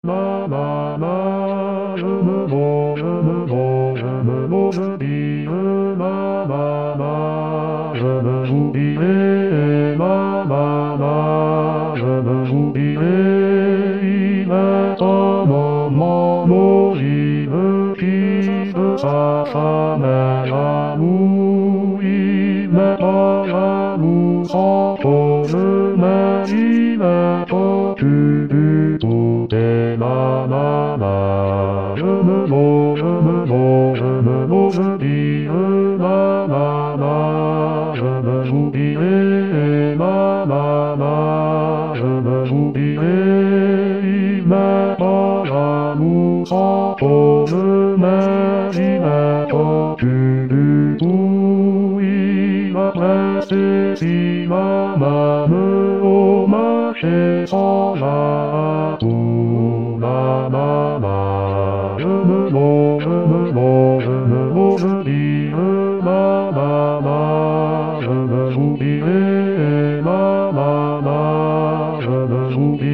je me vends, je me vends, je me vends, je dis, je me j'oublierai, je me j'oublierai, il est un moment horrible qui de sa femme est jaloux, il n'est pas jaloux sans cause, mais il est têtu du tout et je me vaux, je me vaux, je me vaux, je dis, je me j'oublierai, je me j'oublierai, il m'est pas jaloux sans cause, mais il est têtu du tout, il a pressé si ma main au marché sans atout, je me vaux, je me vaux, je me vaux, je dis, je me j'oublierai, je me j'oublierai.